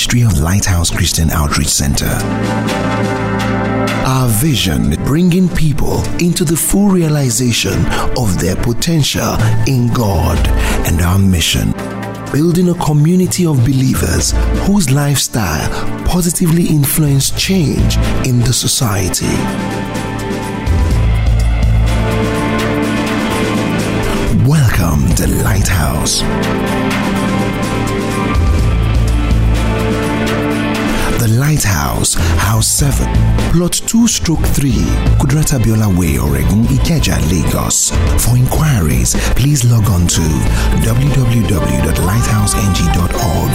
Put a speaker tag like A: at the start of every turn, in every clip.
A: ministry of Lighthouse Christian Outreach Center. Our vision, bringing people into the full realization of their potential in God, and our mission, building a community of believers whose lifestyle positively influence change in the society. Welcome to Lighthouse. The Lighthouse, House 7, Plot 2/3, Kudrata Biola Way, Oregon, Ikeja, Lagos. For inquiries, please log on to www.lighthouseng.org.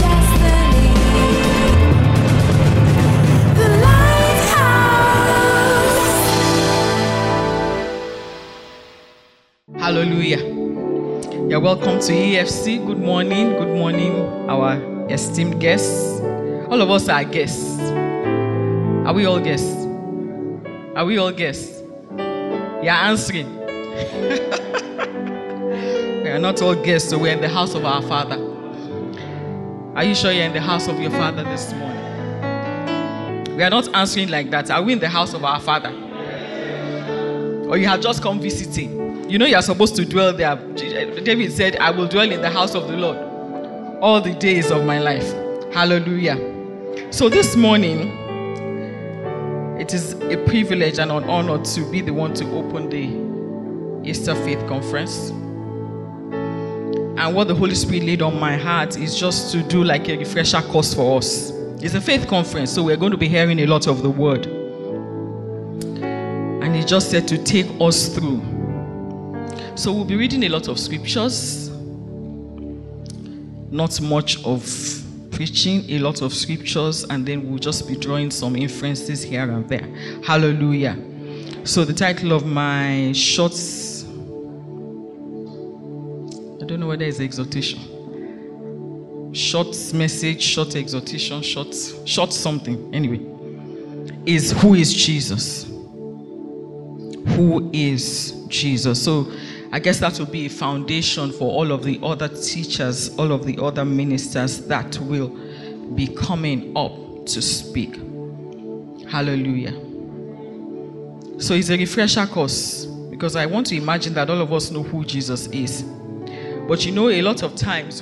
B: Hallelujah. You're welcome to EFC. Good morning, our esteemed guests. All of us are guests. Are we all guests? Are we all guests? You're answering. We are not all guests, so we're in the house of our Father. Are you sure you're in the house of your Father this morning? We are not answering like that. Are we in the house of our Father? Or you have just come visiting? You know you're supposed to dwell there. David said, I will dwell in the house of the Lord all the days of my life. Hallelujah. So this morning, it is a privilege and an honor to be the one to open the Easter Faith Conference. And what the Holy Spirit laid on my heart is just to do like a refresher course for us. It's a faith conference, so we're going to be hearing a lot of the word. And he just said to take us through. So we'll be reading a lot of scriptures, not much of preaching, a lot of scriptures, and then we'll just be drawing some inferences here and there. Hallelujah. So the title of my shorts, I don't know whether it's exhortation. Short message, short exhortation, short something, anyway, is Who is Jesus? Who is Jesus? So I guess that will be a foundation for all of the other teachers, all of the other ministers that will be coming up to speak. Hallelujah. So it's a refresher course because I want to imagine that all of us know who Jesus is. But you know, a lot of times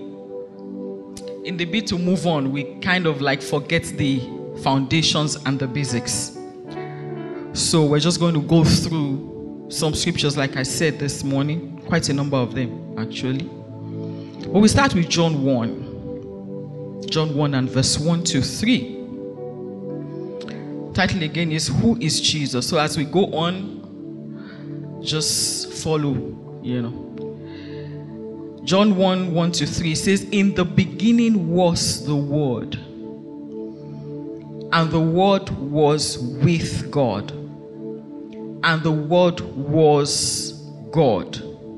B: in the bid to move on, we kind of like forget the foundations and the basics. So we're just going to go through some scriptures, like I said this morning, quite a number of them actually. But we start with John 1 and verse 1-3. Title again is Who is Jesus? So as we go on, just follow, John 1:1-3 says, in the beginning was the Word, and the Word was with God, and the Word was God.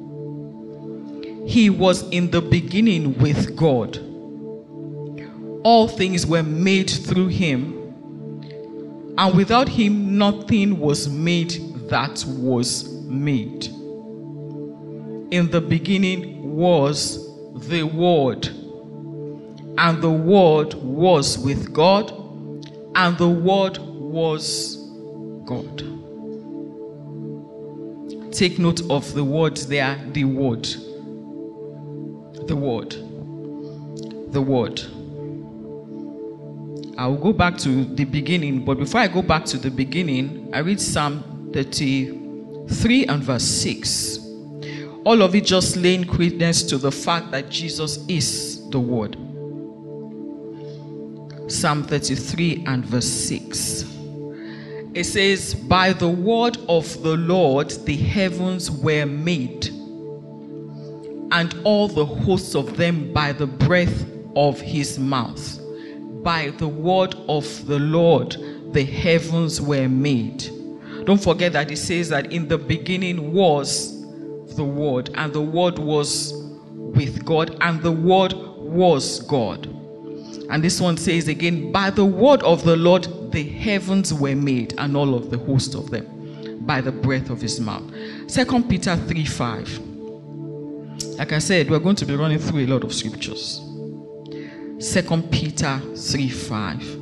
B: He was in the beginning with God. All things were made through him, and without him nothing was made that was made. In the beginning was the Word, and the Word was with God, and the Word was God. Take note of the words there, the Word. The Word. The Word. I'll go back to the beginning, but before I go back to the beginning, I read Psalm 33 and verse 6. All of it just laying credence to the fact that Jesus is the Word. Psalm 33 and verse 6. It says, by the word of the Lord the heavens were made, and all the hosts of them by the breath of his mouth. By the word of the Lord the heavens were made. Don't forget that it says that in the beginning was the Word, and the Word was with God, and the Word was God. And this one says again, by the word of the Lord the heavens were made, and all of the host of them by the breath of his mouth. 2 Peter 3:5. Like I said, we're going to be running through a lot of scriptures. 2 2 Peter 3:5.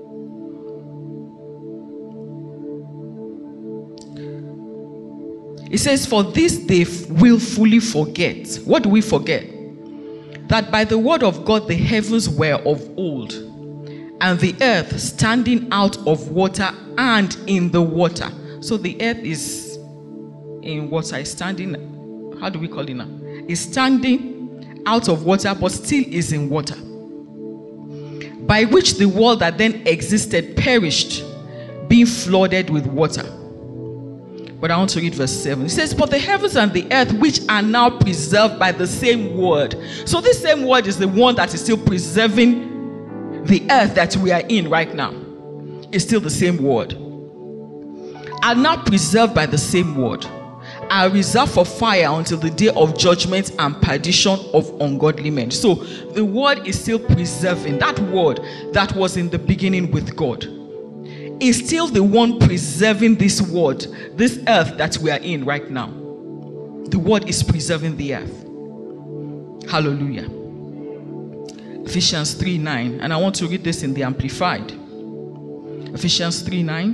B: It says, for this they willfully forget. What do we forget? That by the word of God the heavens were of old, and the earth standing out of water and in the water. So the earth is in water, is standing, how do we call it now? Is standing out of water, but still is in water. By which the world that then existed perished, being flooded with water. But I want to read verse 7. It says, but the heavens and the earth, which are now preserved by the same word. So this same word is the one that is still preserving the earth that we are in right now. It's still the same word. Are now preserved by the same word. Are reserved for fire until the day of judgment and perdition of ungodly men. So the word is still preserving. That word that was in the beginning with God is still the one preserving this word, this earth that we are in right now. The word is preserving the earth. Hallelujah. Ephesians 3:9, and I want to read this in the Amplified. Ephesians 3:9.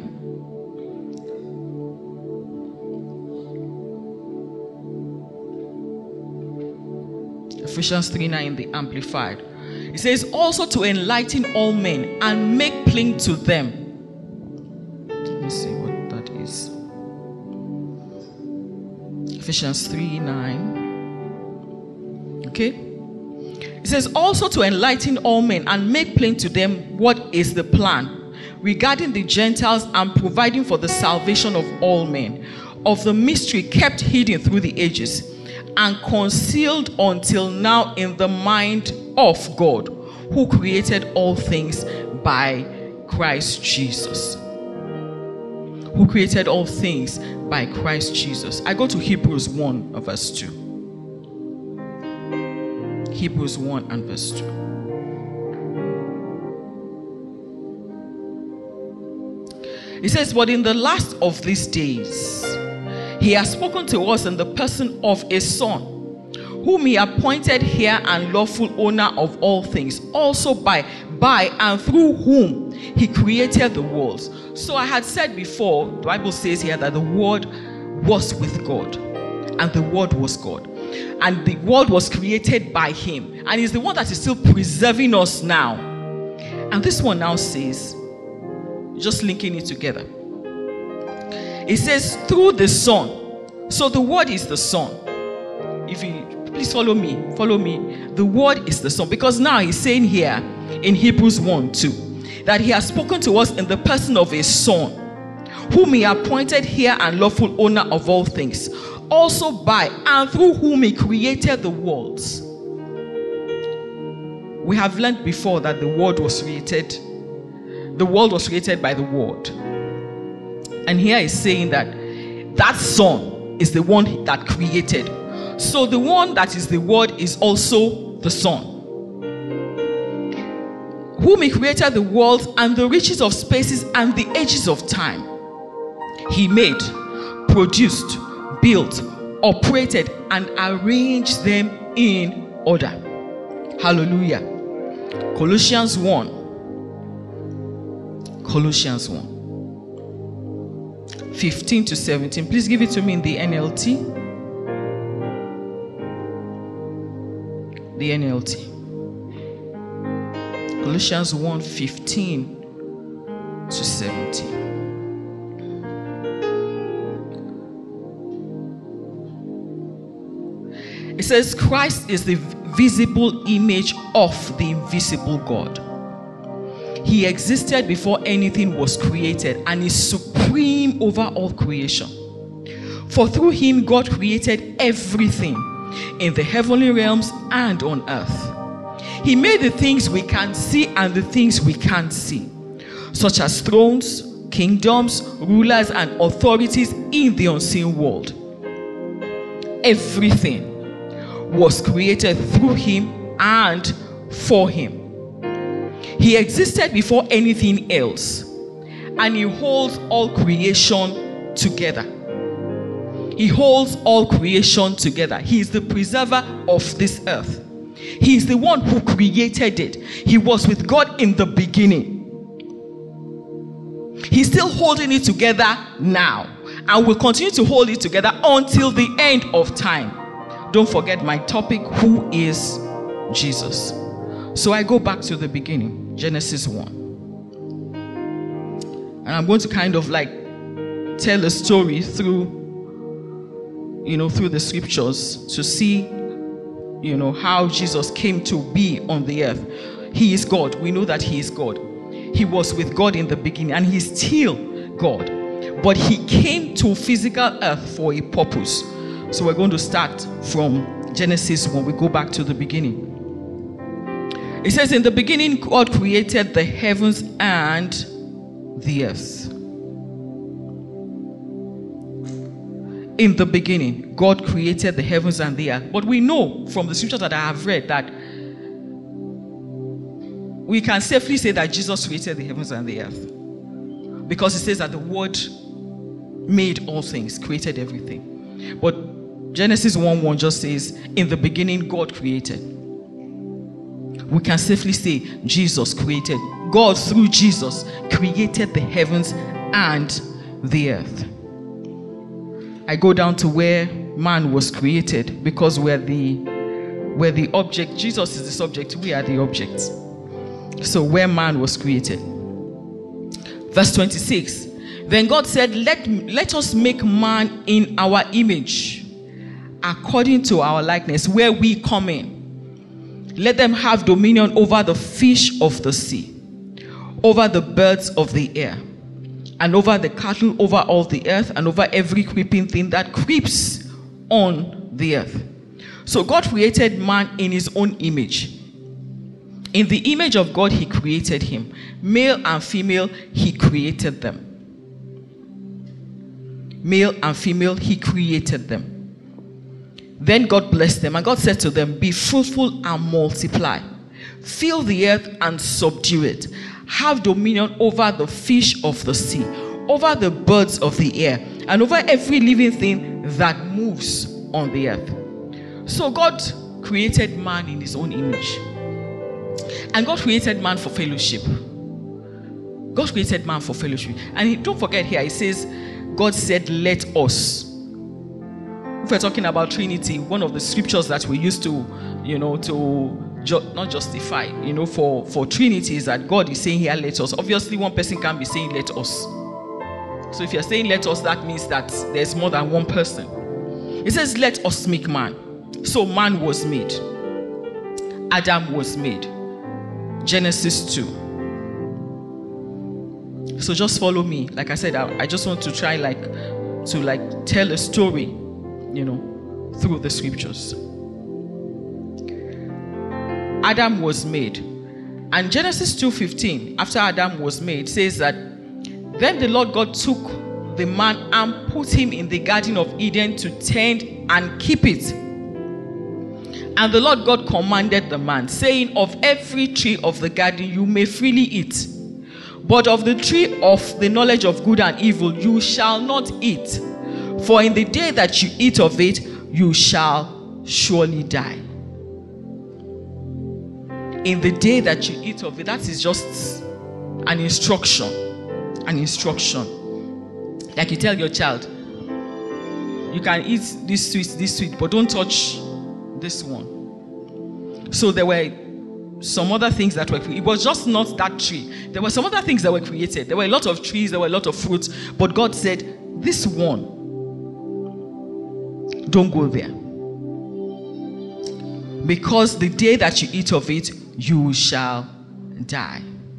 B: Ephesians 3:9 in the Amplified. It says, also to enlighten all men and make plain to them. Let me see what that is. Ephesians 3:9. Okay. It says, also to enlighten all men and make plain to them what is the plan regarding the Gentiles and providing for the salvation of all men, of the mystery kept hidden through the ages and concealed until now in the mind of God, who created all things by Christ Jesus. Who created all things by Christ Jesus. I go to Hebrews 1 verse 2. Hebrews 1 and verse 2. It says, but in the last of these days, he has spoken to us in the person of a son, whom he appointed heir and lawful owner of all things, also by and through whom he created the worlds. So I had said before, the Bible says here that the word was with God, and the word was God, and the world was created by him, and he's the one that is still preserving us now. And this one now says, just linking it together, it says through the Son. So the word is the Son. If you please follow me. The word is the Son, because now he's saying here in Hebrews 1:2 that he has spoken to us in the person of a son, whom he appointed heir and lawful owner of all things, also by and through whom he created the worlds. We have learned before that the world was created. The world was created by the word. And here he's saying that that Son is the one that created. So the one that is the word is also the Son, whom he created the world and the riches of spaces and the ages of time. He made, produced, built, operated, and arranged them in order. Hallelujah. Colossians 1. Colossians 1. 15 to 17. Please give it to me in the NLT. The NLT. Colossians 1, 15 to 17. It says, Christ is the visible image of the invisible God. He existed before anything was created and is supreme over all creation. For through him God created everything in the heavenly realms and on earth. He made the things we can see and the things we can't see, such as thrones, kingdoms, rulers, and authorities in the unseen world. Everything was created through him and for him. He existed before anything else, and he holds all creation together. He holds all creation together. He is the preserver of this earth. He is the one who created it. He was with God in the beginning. He's still holding it together now, and will continue to hold it together until the end of time. Don't forget my topic, who is Jesus? So I go back to the beginning, Genesis 1. And I'm going to kind of like tell a story through the scriptures to see, how Jesus came to be on the earth. He is God. We know that he is God. He was with God in the beginning, and he's still God. But he came to physical earth for a purpose. So we're going to start from Genesis 1. We go back to the beginning. It says, in the beginning, God created the heavens and the earth. In the beginning, God created the heavens and the earth. But we know from the scriptures that I have read that we can safely say that Jesus created the heavens and the earth. Because it says that the Word made all things, created everything. But Genesis 1:1 just says, in the beginning, God created. We can safely say Jesus created. God, through Jesus, created the heavens and the earth. I go down to where man was created, because we're the object. Jesus is the subject. We are the objects. So where man was created. Verse 26. Then God said, let us make man in our image, according to our likeness, where we come in. Let them have dominion over the fish of the sea, over the birds of the air, and over the cattle, over all the earth, and over every creeping thing that creeps on the earth. So God created man in his own image. In the image of God, he created him. Male and female, he created them. Male and female, he created them. Then God blessed them, and God said to them, be fruitful and multiply. Fill the earth and subdue it. Have dominion over the fish of the sea, over the birds of the air, and over every living thing that moves on the earth. So God created man in his own image. And God created man for fellowship. God created man for fellowship. And don't forget here, it says, God said, let us. If we're talking about Trinity, one of the scriptures that we used to, not justify, for Trinity is that God is saying here, let us. Obviously, one person can't be saying, let us. So if you're saying, let us, that means that there's more than one person. It says, let us make man. So man was made. Adam was made. Genesis 2. So just follow me. Like I said, I just want to try to tell a story, through the scriptures. Adam was made. And Genesis 2:15, after Adam was made, says that then the Lord God took the man and put him in the Garden of Eden to tend and keep it. And the Lord God commanded the man, saying, of every tree of the garden you may freely eat, but of the tree of the knowledge of good and evil you shall not eat, for in the day that you eat of it, you shall surely die. In the day that you eat of it, that is just an instruction. An instruction. Like you tell your child, you can eat this sweet, but don't touch this one. So there were some other things that were created. It was just not that tree. There were some other things that were created. There were a lot of trees, there were a lot of fruits, but God said, this one, don't go there. Because the day that you eat of it, you shall die.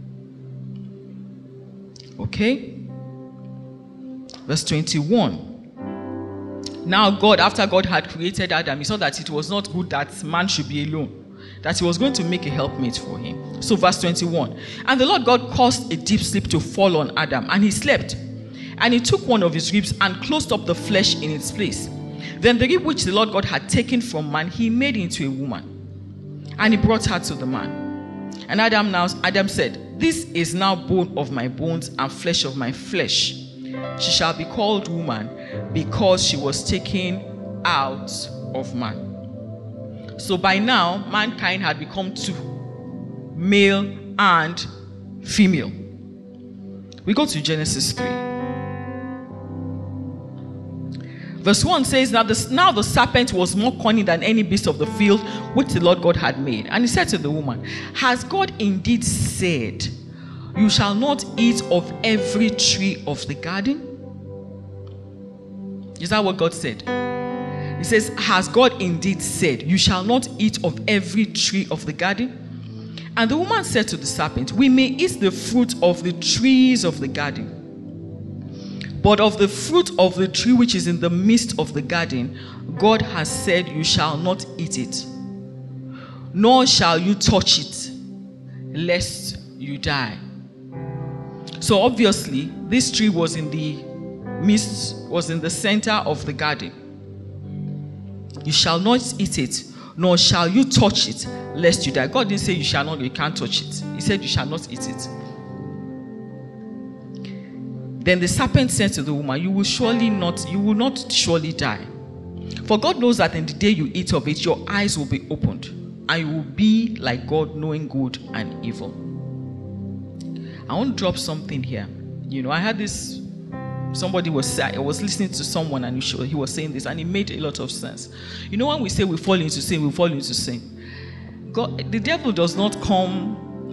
B: Okay? Verse 21. Now God, after God had created Adam, he saw that it was not good that man should be alone, that he was going to make a helpmate for him. So verse 21. And the Lord God caused a deep sleep to fall on Adam, and he slept. And he took one of his ribs and closed up the flesh in its place. Then the rib which the Lord God had taken from man, he made into a woman. And he brought her to the man. And Adam said, this is now bone of my bones and flesh of my flesh. She shall be called woman, because she was taken out of man. So by now, mankind had become two, male and female. We go to Genesis 3. Verse 1 says, now the serpent was more cunning than any beast of the field which the Lord God had made. And he said to the woman, has God indeed said, you shall not eat of every tree of the garden? Is that what God said? He says, has God indeed said, you shall not eat of every tree of the garden? And the woman said to the serpent, we may eat the fruit of the trees of the garden. But of the fruit of the tree which is in the midst of the garden, God has said, you shall not eat it, nor shall you touch it, lest you die. So obviously, this tree was in the midst, was in the center of the garden. You shall not eat it, nor shall you touch it, lest you die. God didn't say you shall not, you can't touch it. He said you shall not eat it. Then the serpent said to the woman, you will not surely die. For God knows that in the day you eat of it, your eyes will be opened, and you will be like God, knowing good and evil. I want to drop something here. I had this, I was listening to someone and he was saying this, and it made a lot of sense. When we say we fall into sin, we fall into sin. God, the devil does not come,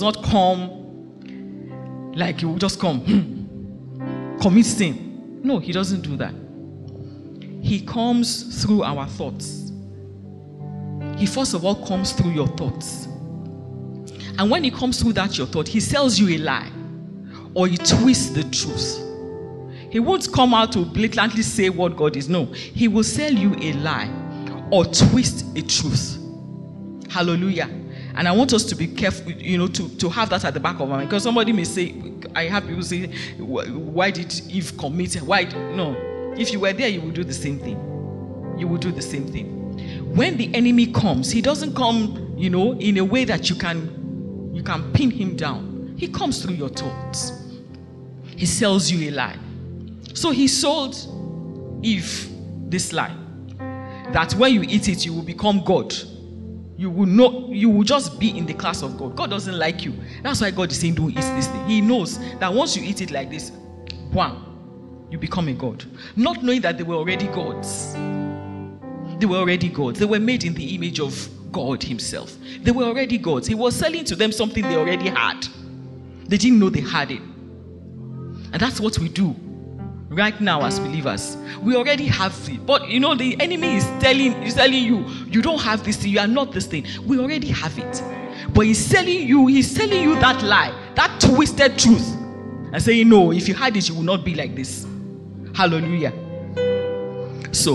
B: like he will just come, commit sin. No, he doesn't do that. He comes through our thoughts. He first of all comes through your thoughts. And when he comes through that your thought, he sells you a lie, or he twists the truth. He won't come out to blatantly say what God is. No, he will sell you a lie or twist a truth. Hallelujah. And I want us to be careful, to have that at the back of our mind. Because somebody may say, I have people say, why did Eve commit? Why? No. If you were there, you would do the same thing. You would do the same thing. When the enemy comes, he doesn't come, in a way that you can pin him down. He comes through your thoughts. He sells you a lie. So he sold Eve this lie, that when you eat it, you will become God. You will just be in the class of God. God doesn't like you. That's why God is saying, don't eat this thing. He knows that once you eat it like this, you become a God. Not knowing that they were already gods. They were already gods. They were made in the image of God himself. They were already gods. He was selling to them something they already had. They didn't know they had it. And that's what we do right now as believers. We already have it. But the enemy is telling you, you don't have this thing, you are not this thing. We already have it. But he's selling you that lie, that twisted truth, and saying, no, if you had it, you will not be like this. Hallelujah. So,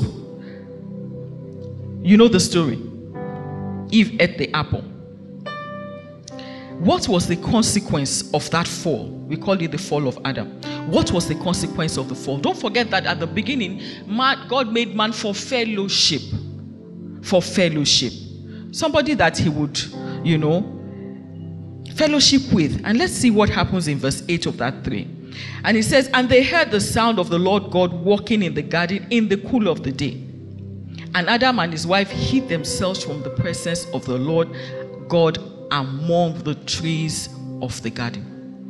B: the story. Eve ate the apple. What was the consequence of that fall? We call it the fall of Adam. What was the consequence of the fall? Don't forget that at the beginning, God made man for fellowship. For fellowship. Somebody that he would, fellowship with. And let's see what happens in verse 8 of that 3. And it says, and they heard the sound of the Lord God walking in the garden in the cool of the day. And Adam and his wife hid themselves from the presence of the Lord God among the trees of the garden.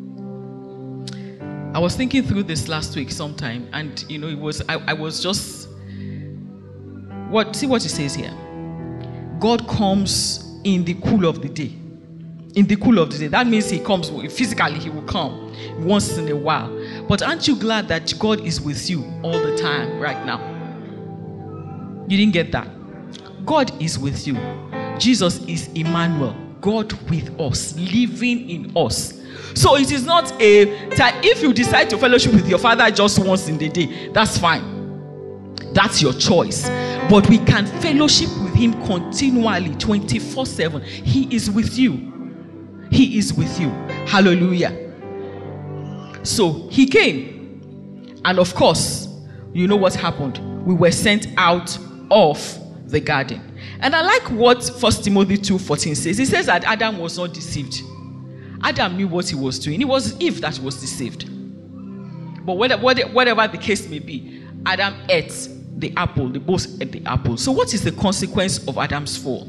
B: I was thinking through this last week sometime, and I was just see what it says here. God comes in the cool of the day. In the cool of the day. That means he comes physically, he will come once in a while. But aren't you glad that God is with you all the time right now? You didn't get that? God is with you. Jesus is Emmanuel, God with us, living in us. So it is not if you decide to fellowship with your father just once in the day, that's fine. That's your choice. But we can fellowship with him continually, 24/7. He is with you. He is with you. Hallelujah. So he came. And of course, you know what happened? We were sent out of the garden. And I like what 1 Timothy 2:14 says. It says that Adam was not deceived. Adam knew what he was doing. It was Eve that was deceived. But whatever the case may be, Adam ate the apple. They both ate the apple. So what is the consequence of Adam's fall?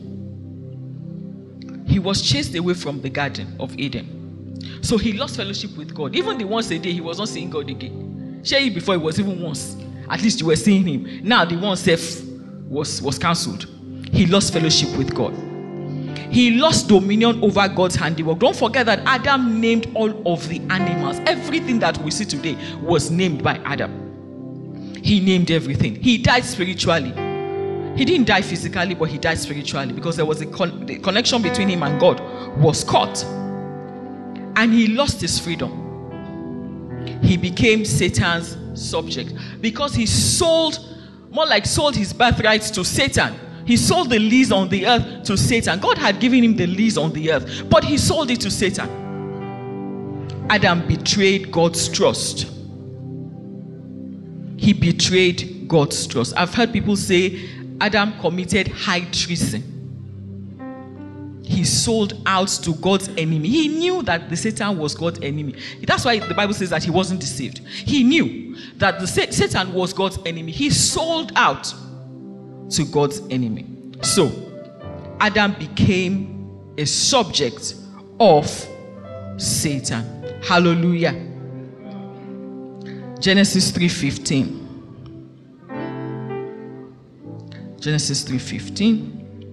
B: He was chased away from the Garden of Eden. So he lost fellowship with God. Even the once a day, he was not seeing God again. Share before it was even once. At least you were seeing him. Now the one self was cancelled. He lost fellowship with God. He lost dominion over God's handiwork. Don't forget that Adam named all of the animals. Everything that we see today was named by Adam. He named everything. He died spiritually. He didn't die physically, but he died spiritually because there was the connection between him and God was cut. And he lost his freedom. He became Satan's subject because he sold his birthrights to Satan. He sold the lease on the earth to Satan. God had given him the lease on the earth, but he sold it to Satan. Adam betrayed God's trust. He betrayed God's trust. I've heard people say Adam committed high treason. He sold out to God's enemy. He knew that the Satan was God's enemy. That's why the Bible says that he wasn't deceived. He knew that the Satan was God's enemy. He sold out to God's enemy. So Adam became a subject of Satan. Hallelujah. Genesis 3:15. Genesis 3:15.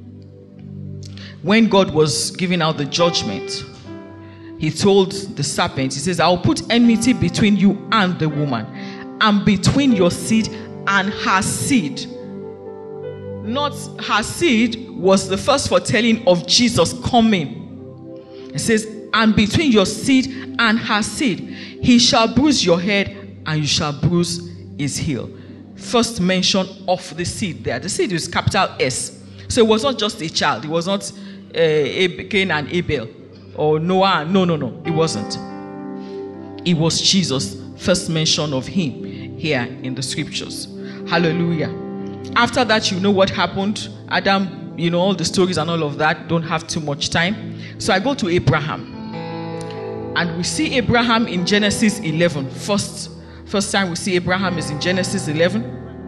B: When God was giving out the judgment, he told the serpent, he says, I'll put enmity between you and the woman, and between your seed and her seed. Not her seed was the first foretelling of Jesus coming. It says, and between your seed and her seed, he shall bruise your head and you shall bruise his heel. First mention of the seed there. The seed is capital S. So it was not just a child. It was not Cain and Abel or Noah. No. It wasn't. It was Jesus. First mention of him here in the scriptures. Hallelujah. After that, you know what happened. Adam, all the stories and all of that. Don't have too much time. So I go to Abraham. And we see Abraham in Genesis 11. First time we see Abraham is in Genesis 11.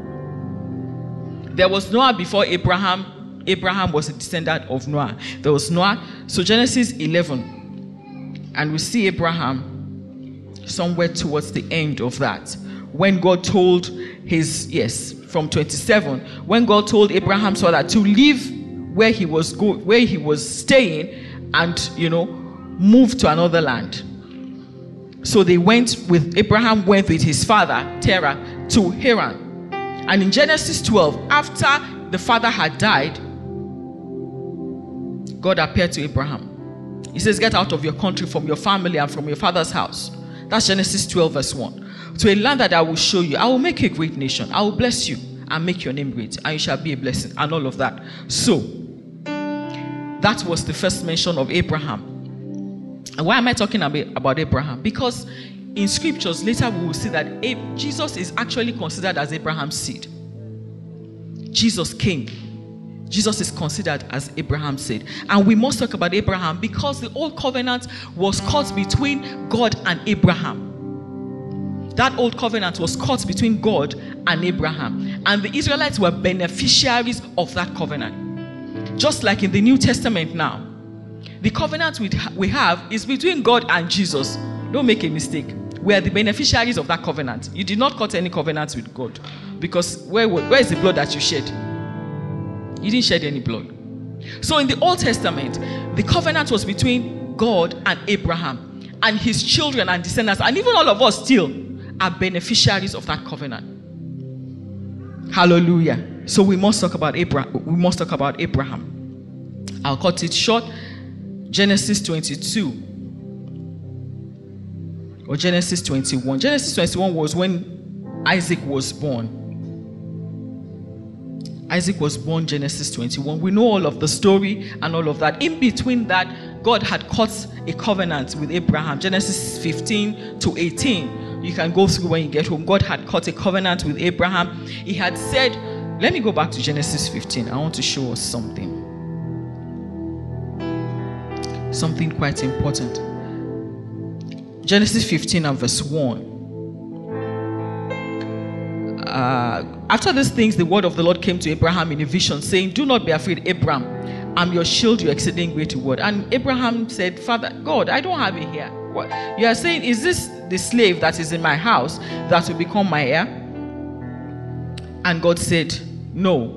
B: There was Noah before Abraham. Abraham was a descendant of Noah. There was Noah. So Genesis 11. And we see Abraham somewhere towards the end of that. When God told from 27, when God told Abraham so that to leave where he was staying and, move to another land. So Abraham went with his father, Terah, to Haran. And in Genesis 12, after the father had died, God appeared to Abraham. He says, get out of your country, from your family, and from your father's house. That's Genesis 12, verse 1. To a land that I will show you. I will make you a great nation. I will bless you and make your name great, and you shall be a blessing, and all of that. So, that was the first mention of Abraham. And why am I talking about Abraham? Because in scriptures, later we will see that Jesus is actually considered as Abraham's seed. Jesus came. Jesus is considered as Abraham's seed. And we must talk about Abraham because the old covenant was cut between God and Abraham. That old covenant was cut between God and Abraham. And the Israelites were beneficiaries of that covenant. Just like in the New Testament now. The covenant we have is between God and Jesus. Don't make a mistake. We are the beneficiaries of that covenant. You did not cut any covenant with God. Because where is the blood that you shed? You didn't shed any blood. So in the Old Testament, the covenant was between God and Abraham and his children and descendants. And even all of us still are beneficiaries of that covenant. Hallelujah. So we must talk about Abraham. I'll cut it short. Genesis 22 or Genesis 21. Genesis 21 was when Isaac was born. Isaac was born Genesis 21. We know all of the story and all of that. In between that, God had cut a covenant with Abraham. Genesis 15 to 18. You can go through when you get home. God had cut a covenant with Abraham. He had said, let me go back to Genesis 15. I want to show us something. Something quite important. Genesis 15 and verse 1. After these things, the word of the Lord came to Abraham in a vision, saying, do not be afraid, Abraham. I'm your shield, your exceeding great reward. And Abraham said, Father God, I don't have it here. What you are saying, is this the slave that is in my house that will become my heir? And God said, no.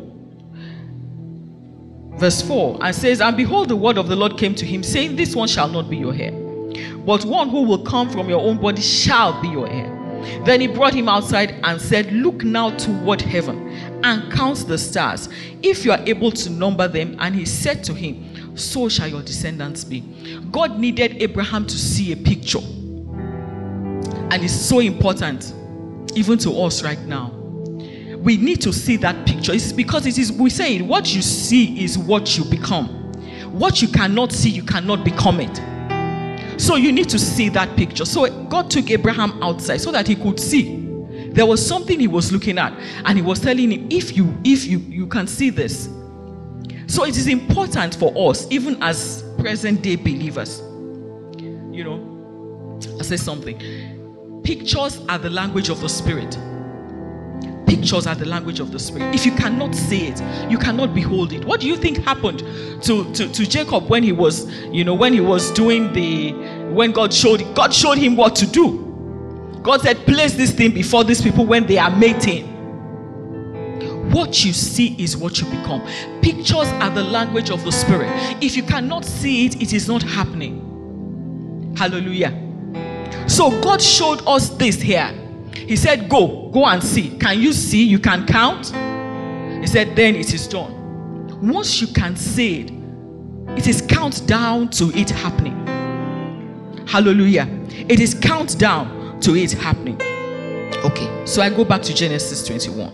B: Verse 4, and says, and behold, the word of the Lord came to him, saying, this one shall not be your heir, but one who will come from your own body shall be your heir. Then he brought him outside and said, look now toward heaven and count the stars, if you are able to number them. And he said to him, so shall your descendants be. God needed Abraham to see a picture. And it's so important, even to us right now. We need to see that picture. It's because it is, we say, what you see is what you become. What you cannot see, you cannot become it. So you need to see that picture. So God took Abraham outside so that he could see. There was something he was looking at, and he was telling him, if you can see this. So it is important for us, even as present day believers. You know, I say something. Pictures are the language of the Spirit. Pictures are the language of the Spirit. If you cannot see it, you cannot behold it. What do you think happened to Jacob when he was, when God showed him what to do? God said, place this thing before these people when they are mating. What you see is what you become. Pictures are the language of the Spirit. If you cannot see it, it is not happening. Hallelujah. So God showed us this here. He said, go and see. Can you see? You can count? He said, then it is done. Once you can see it, it is countdown to it happening. Hallelujah. It is countdown to it happening. Okay, so I go back to Genesis 21.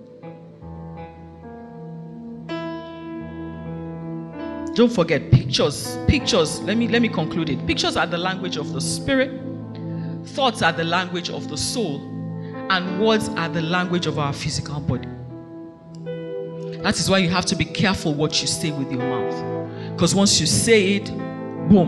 B: Don't forget, pictures. Let me conclude it. Pictures are the language of the Spirit. Thoughts are the language of the soul. And words are the language of our physical body. That is why you have to be careful what you say with your mouth. Because once you say it, boom.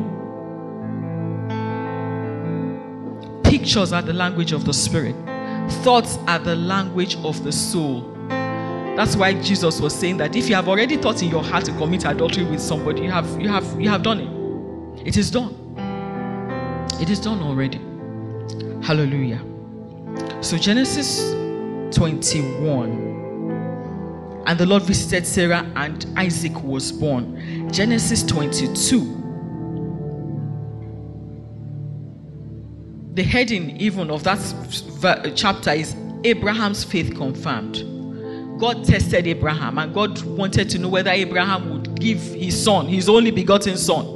B: Pictures are the language of the Spirit. Thoughts are the language of the soul. That's why Jesus was saying that if you have already thought in your heart to commit adultery with somebody, you have done it. It is done. It is done already. Hallelujah. So Genesis 21, and the Lord visited Sarah and Isaac was born. Genesis 22, the heading even of that chapter is Abraham's faith confirmed. God tested Abraham, and God wanted to know whether Abraham would give his son, his only begotten son.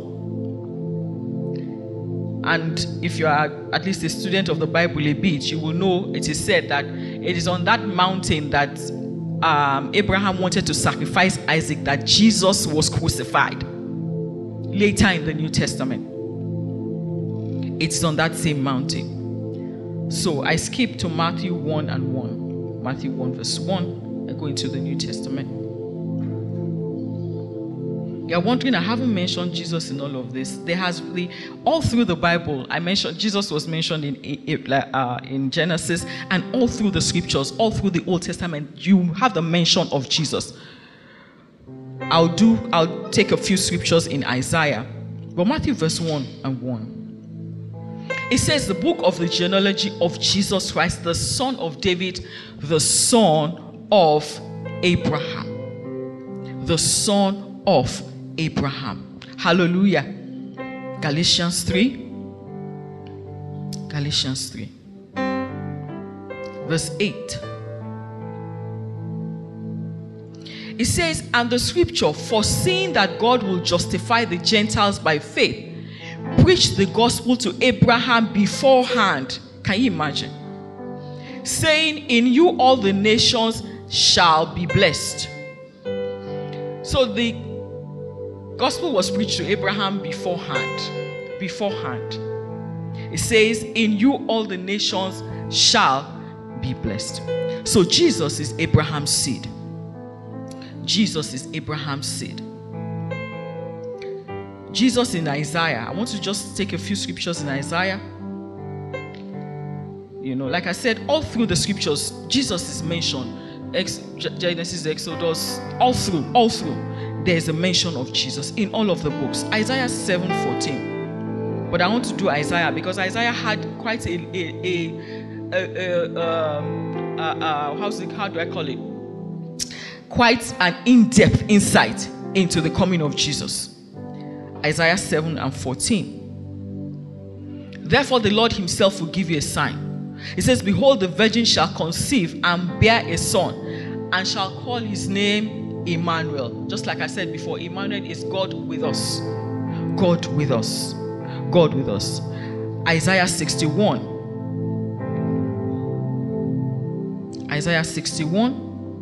B: And if you are at least a student of the Bible a bit, you will know it is said that it is on that mountain that Abraham wanted to sacrifice Isaac that Jesus was crucified. Later in the New Testament, it's on that same mountain. So I skip to Matthew 1 and 1. Matthew 1 verse 1. I go into the New Testament. You're wondering, I haven't mentioned Jesus in all of this. There has really, all through the Bible, I mentioned Jesus was mentioned in Genesis, and all through the scriptures, all through the Old Testament, you have the mention of Jesus. I'll take a few scriptures in Isaiah, but Matthew verse 1 and 1. It says, the book of the genealogy of Jesus Christ, the son of David, the son of Abraham. The son of Abraham. Hallelujah. Galatians 3. Galatians 3. Verse 8. It says, and the scripture, foreseeing that God will justify the Gentiles by faith, preached the gospel to Abraham beforehand. Can you imagine? Saying, in you all the nations shall be blessed. So the gospel was preached to Abraham beforehand. Beforehand. It says, in you all the nations shall be blessed. So Jesus is Abraham's seed. Jesus is Abraham's seed. Jesus in Isaiah. I want to just take a few scriptures in Isaiah. You know, like I said, all through the scriptures, Jesus is mentioned. Genesis, Exodus, all through, there is a mention of Jesus in all of the books. Isaiah 7:14. But I want to do Isaiah because Isaiah had quite how do I call it? Quite an in-depth insight into the coming of Jesus. Isaiah 7:14. Therefore the Lord himself will give you a sign. It says, behold, the virgin shall conceive and bear a son, and shall call his name Emmanuel. Just like I said before, Emmanuel is God with us. God with us. God with us. Isaiah 61. Isaiah 61,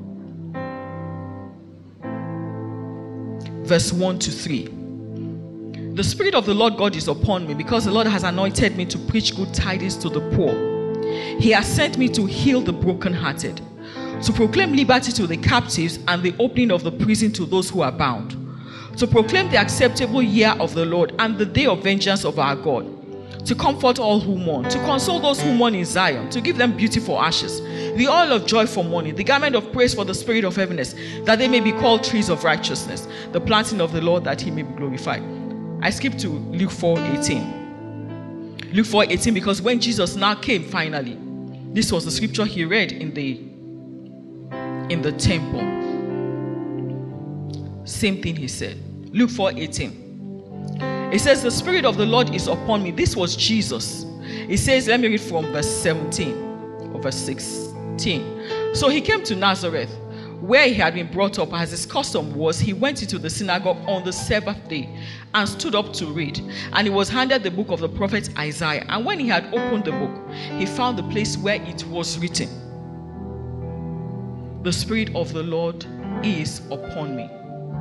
B: verse 1-3. The Spirit of the Lord God is upon me, because the Lord has anointed me to preach good tidings to the poor. He has sent me to heal the brokenhearted, to proclaim liberty to the captives and the opening of the prison to those who are bound, to proclaim the acceptable year of the Lord and the day of vengeance of our God, to comfort all who mourn, to console those who mourn in Zion, to give them beauty for ashes, the oil of joy for mourning, the garment of praise for the spirit of heaviness, that they may be called trees of righteousness, the planting of the Lord, that he may be glorified. I skipped to Luke 4:18. Luke 4:18, because when Jesus now came finally, this was the scripture he read in the temple. Same thing he said. Luke 4:18. It says, the Spirit of the Lord is upon me. This was Jesus. It says, let me read from verse 17 or verse 16. So he came to Nazareth, where he had been brought up. As his custom was, he went into the synagogue on the Sabbath day and stood up to read. And he was handed the book of the prophet Isaiah. And when he had opened the book, he found the place where it was written, the Spirit of the Lord is upon me.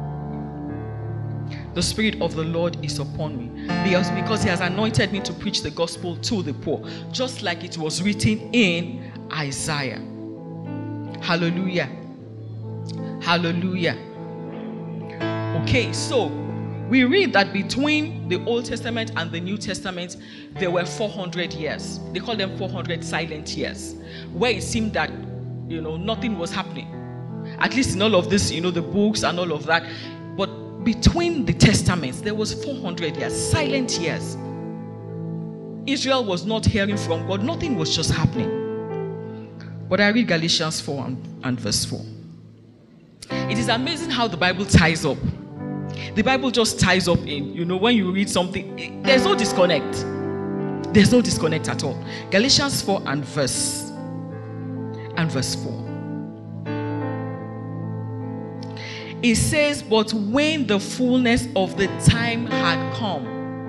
B: The Spirit of the Lord is upon me, because he has anointed me to preach the gospel to the poor, just like it was written in Isaiah. Hallelujah. Hallelujah. Okay, so we read that between the Old Testament and the New Testament, there were 400 years. They call them 400 silent years, where it seemed that, nothing was happening. At least in all of this, the books and all of that. But between the testaments, there was 400 years, silent years. Israel was not hearing from God. Nothing was just happening. But I read Galatians 4 and verse 4. It is amazing how the Bible ties up. The Bible just ties up in, when you read something, there's no disconnect. There's no disconnect at all. Galatians 4 and verse 4. It says, but when the fullness of the time had come,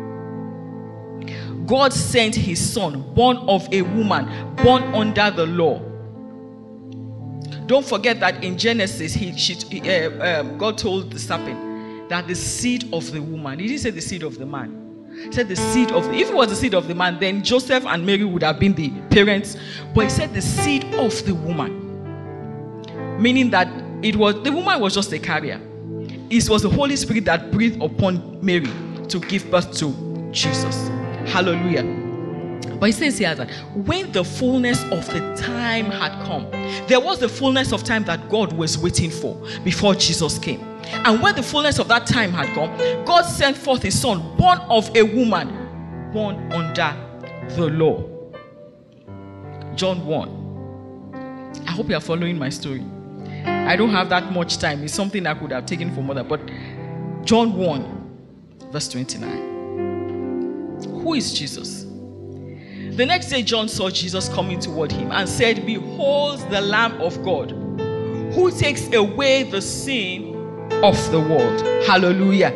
B: God sent his son, born of a woman, born under the law. Don't forget that in Genesis, God told the serpent that the seed of the woman, he didn't say the seed of the man. He said the seed of if it was the seed of the man, then Joseph and Mary would have been the parents. But he said the seed of the woman, meaning that the woman was just a carrier. It was the Holy Spirit that breathed upon Mary to give birth to Jesus. Hallelujah. But he says here that when the fullness of the time had come, there was the fullness of time that God was waiting for before Jesus came. And when the fullness of that time had come, God sent forth his son, born of a woman, born under the law. John 1. I hope you are following my story. I don't have that much time. It's something I could have taken for mother. But John 1, verse 29. Who is Jesus? The next day John saw Jesus coming toward him and said, behold the Lamb of God, who takes away the sin of the world. Hallelujah.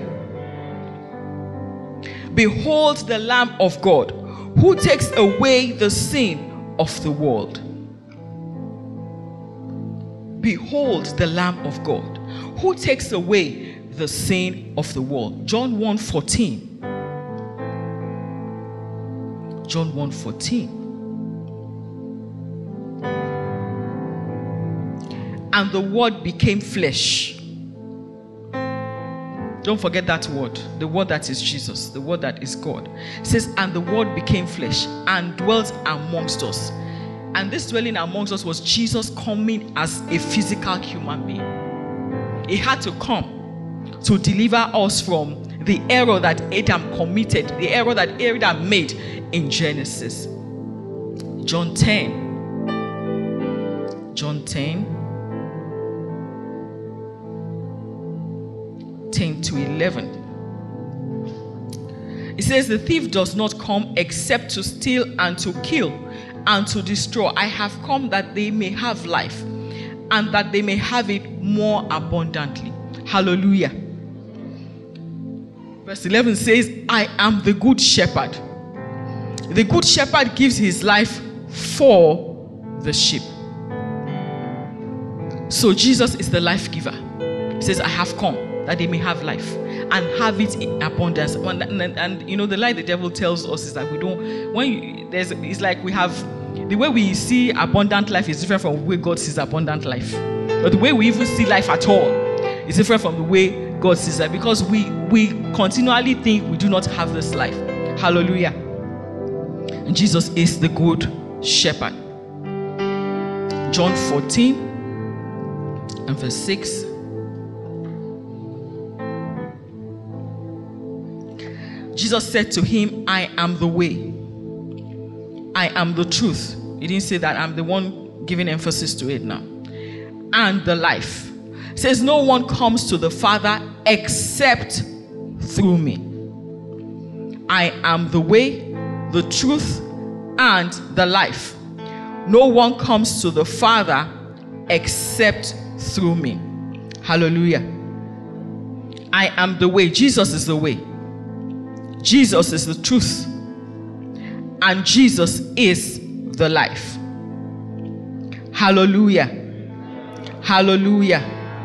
B: Behold the Lamb of God, who takes away the sin of the world. Behold the Lamb of God, who takes away the sin of the world. John 1:14. John 1:14. And the word became flesh. Don't forget that word. The word that is Jesus. The word that is God. It says, and the word became flesh and dwelt amongst us. And this dwelling amongst us was Jesus coming as a physical human being. He had to come to deliver us from the error that Adam committed, the error that Adam made in Genesis. John 10. John 10. 10 to 11. It says, the thief does not come except to steal and to kill and to destroy. I have come that they may have life and that they may have it more abundantly. Hallelujah. Verse 11 says, I am the good shepherd. The good shepherd gives his life for the sheep. So Jesus is the life giver. He says, I have come that they may have life and have it in abundance. And you know, the lie the devil tells us is that we don't, it's like we have, the way we see abundant life is different from the way God sees abundant life. But the way we even see life at all is different from the way God sees that, because we continually think we do not have this life. Hallelujah. And Jesus is the good shepherd. John 14 and verse 6. Jesus said to him, I am the way. I am the truth. He didn't say that. I'm the one giving emphasis to it now. And the life. It says, no one comes to the Father except through me. I am the way, the truth, and the life. No one comes to the Father except through me. Hallelujah. I am the way. Jesus is the way. Jesus is the truth. And Jesus is the life. Hallelujah. Hallelujah.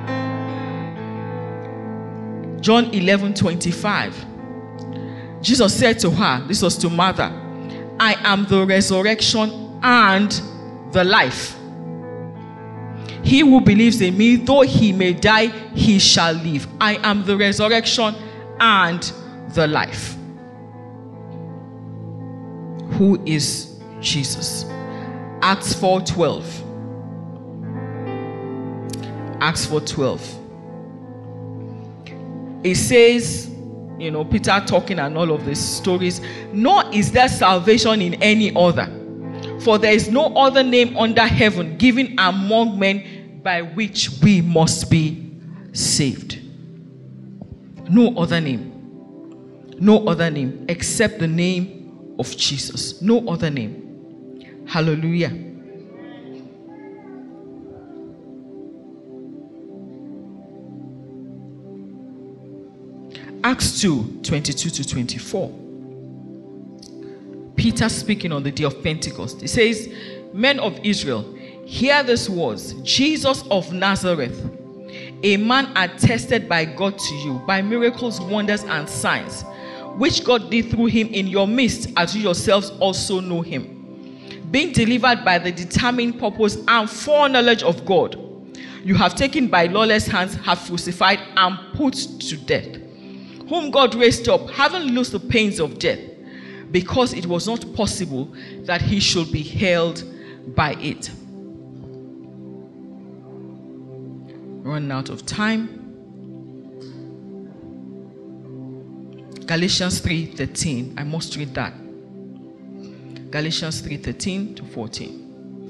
B: John 11:25. Jesus said to her, this was to Martha, I am the resurrection and the life. He who believes in me, though he may die, he shall live. I am the resurrection and the life. Who is Jesus? Acts 4:12. Acts 4:12. It says, you know, Peter talking and all of these stories, nor is there salvation in any other, for there is no other name under heaven given among men by which we must be saved. No other name. No other name except the name of Jesus. No other name. Hallelujah. Acts 2:22 to 24. Peter speaking on the day of Pentecost. He says, men of Israel, hear these words. Jesus of Nazareth, a man attested by God to you by miracles, wonders, and signs, which God did through him in your midst, as you yourselves also know him, being delivered by the determined purpose and foreknowledge of God, you have taken by lawless hands, have crucified and put to death, whom God raised up, having loosed the pains of death, because it was not possible that he should be held by it. Running out of time. Galatians 3:13. I must read that. Galatians 3:13 to 14.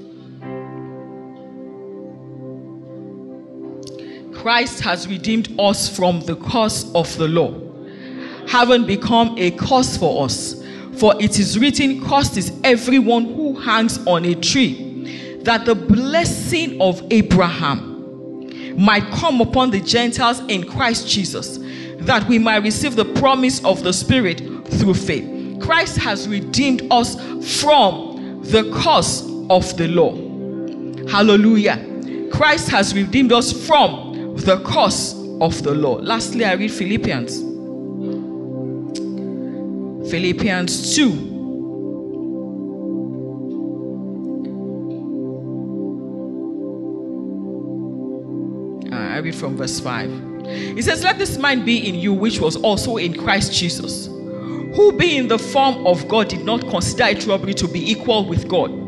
B: Christ has redeemed us from the curse of the law, having become a curse for us. For it is written, cursed is everyone who hangs on a tree, that the blessing of Abraham might come upon the Gentiles in Christ Jesus, that we might receive the promise of the Spirit through faith. Christ has redeemed us from the curse of the law. Hallelujah. Christ has redeemed us from the curse of the law. Lastly, I read Philippians. Philippians 2. I read from verse 5. It says, let this mind be in you, which was also in Christ Jesus, who being in the form of God did not consider it robbery to be equal with God,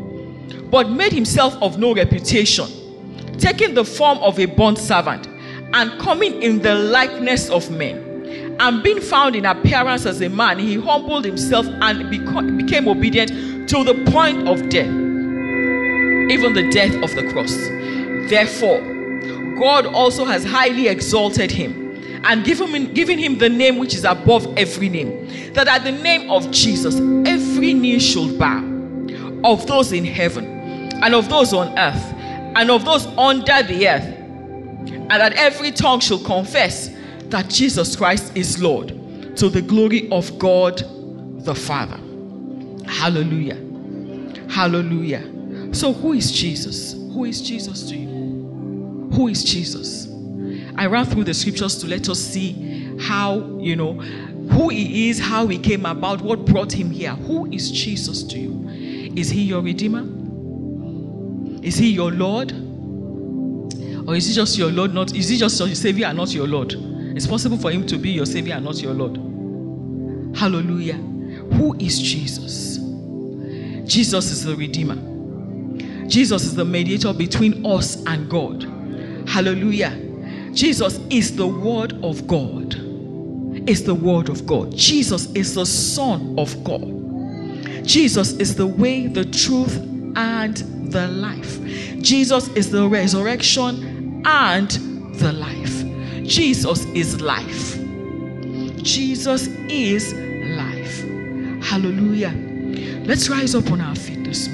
B: but made himself of no reputation, taking the form of a bond servant, and coming in the likeness of men. And being found in appearance as a man, he humbled himself and became obedient to the point of death, even the death of the cross. Therefore, God also has highly exalted him and given him the name which is above every name, that at the name of Jesus every knee should bow, of those in heaven and of those on earth and of those under the earth, and that every tongue should confess that Jesus Christ is Lord, to the glory of God the Father. Hallelujah. Hallelujah. So who is Jesus? Who is Jesus to you? Who is Jesus? I ran through the scriptures to let us see how, who he is, how he came about, what brought him here. Who is Jesus to you? Is he your Redeemer? Is he your Lord? Or is he just your Lord? Is he just your Savior and not your Lord? It's possible for him to be your Savior and not your Lord. Hallelujah. Who is Jesus? Jesus is the Redeemer. Jesus is the mediator between us and God. Hallelujah. Jesus is the Word of God. Is the Word of God. Jesus is the Son of God. Jesus is the way, the truth, and the life. Jesus is the resurrection and the life. Jesus is life. Jesus is life. Hallelujah. Let's rise up on our feet this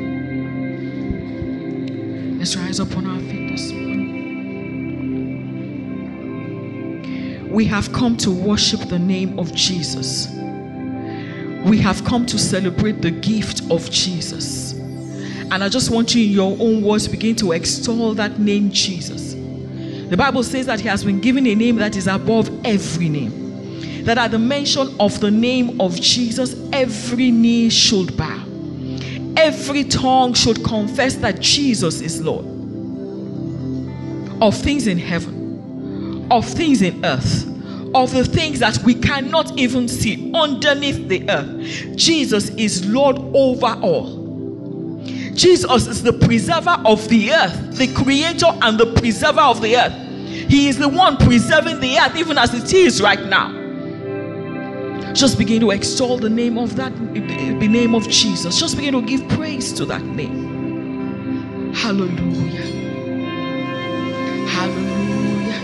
B: morning. Let's rise up on our feet this morning. We have come to worship the name of Jesus. We have come to celebrate the gift of Jesus. And I just want you, in your own words, begin to extol that name, Jesus. The Bible says that he has been given a name that is above every name. That at the mention of the name of Jesus, every knee should bow. Every tongue should confess that Jesus is Lord. Of things in heaven, of things in earth, of the things that we cannot even see underneath the earth, Jesus is Lord over all. Jesus is the preserver of the earth, the creator and the preserver of the earth. He is the one preserving the earth even as it is right now. Just begin to extol the name of the name of Jesus. Just begin to give praise to that name. Hallelujah. Hallelujah.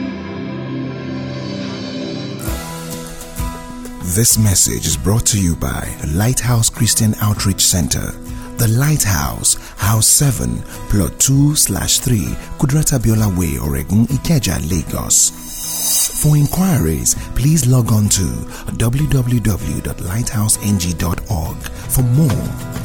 A: This message is brought to you by Lighthouse Christian Outreach Center. The Lighthouse, House 7, Plot 2/3, Kudrata Biola Way, Oregun, Ikeja, Lagos. For inquiries, please log on to www.lighthouseng.org for more.